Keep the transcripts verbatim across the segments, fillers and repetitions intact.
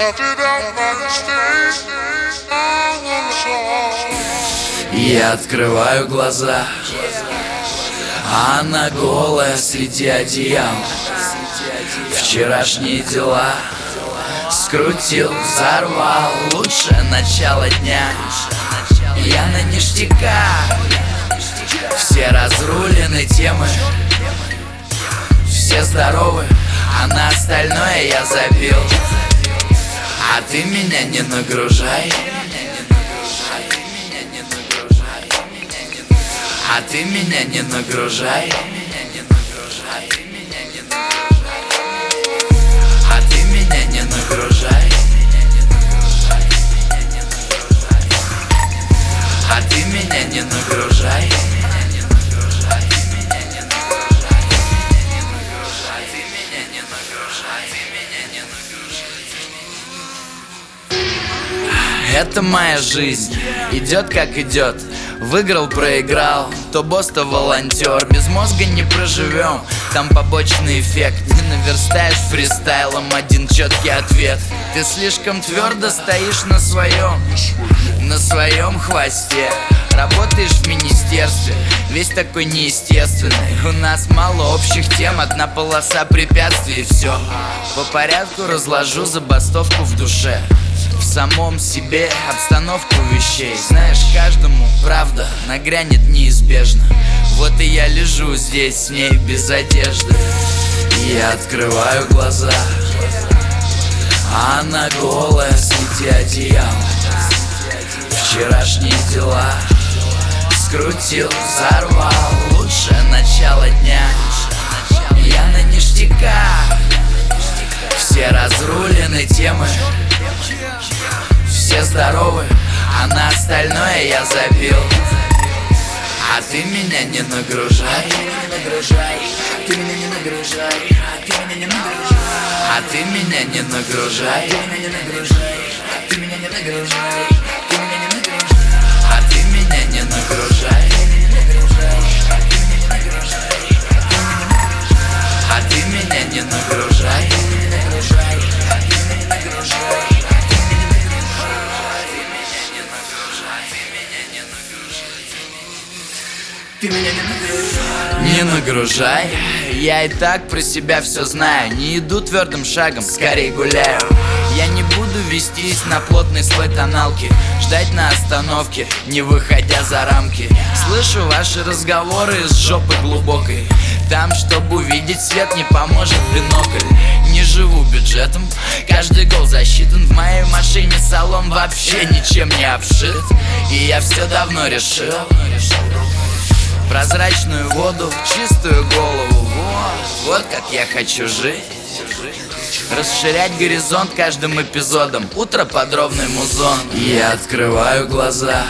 Я открываю глаза, а она голая среди одеял. Вчерашние дела скрутил, взорвал. Лучшее начало дня, я на ништяках. Все разрулены темы, все здоровы, а на остальное я забил. А ты меня не нагружай, а ты меня не нагружай, а ты меня не нагружай, а ты меня не нагружай. Это моя жизнь, идет как идет. Выиграл, проиграл, то босс, то волонтер. Без мозга не проживем, там побочный эффект. Не наверстаешь фристайлом один четкий ответ. Ты слишком твердо стоишь на своем, на своем хвосте. Работаешь в министерстве, весь такой неестественный. У нас мало общих тем, одна полоса препятствий, и все. По порядку разложу забастовку в душе, в самом себе обстановку вещей. Знаешь, каждому правда нагрянет неизбежно. Вот и я лежу здесь с ней без одежды. Я открываю глаза, а она голая среди одеял. Вчерашние дела скрутил, взорвал. Лучшее начало дня, я на ништяках. Все разрулены темы, все здоровы, а на остальное я забил. А ты меня не нагружай, ты меня не нагружай, ты меня не нагружай, а ты меня не нагружай, ты меня не нагружай, ты меня не нагружай, а ты меня не нагружай, а ты меня не нагружай. Ты меня не нагружай. Не нагружай, я и так про себя все знаю. Не иду твердым шагом, скорее гуляю. Я не буду вестись на плотный слой тоналки, ждать на остановке, не выходя за рамки. Слышу ваши разговоры из жопы глубокой. Там, чтобы увидеть свет, не поможет бинокль. Не живу бюджетом, каждый гол засчитан. В моей машине салон вообще ничем не обшит. И я все давно решил: прозрачную воду, чистую голову. Вот, вот как я хочу жить. Расширять горизонт каждым эпизодом. Утро, подробный музон. Я открываю глаза,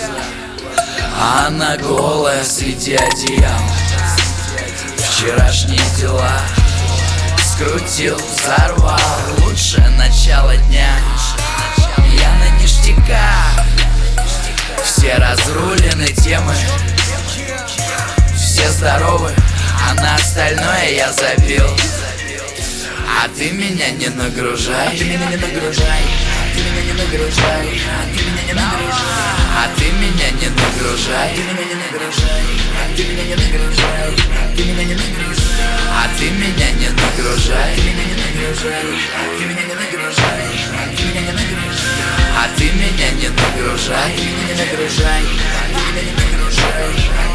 а она голая среди одеял. Вчерашние дела скрутил, взорвал. Лучшее начало дня, я на ништяках. Все разрулены темы, все здоровы, а на остальное я забил. А ты меня не нагружай, ты меня не нагружай, ты меня не нагружай, ты меня не нагружай, а ты меня не нагружай, ты меня не нагружай, ты меня не нагружай, ты меня не нагружай, а ты меня не нагружай, ты меня не нагружай, ты меня не нагружай, ты меня не нагружай, а ты меня не нагружай, ты меня не нагружай, ты меня не нагружай.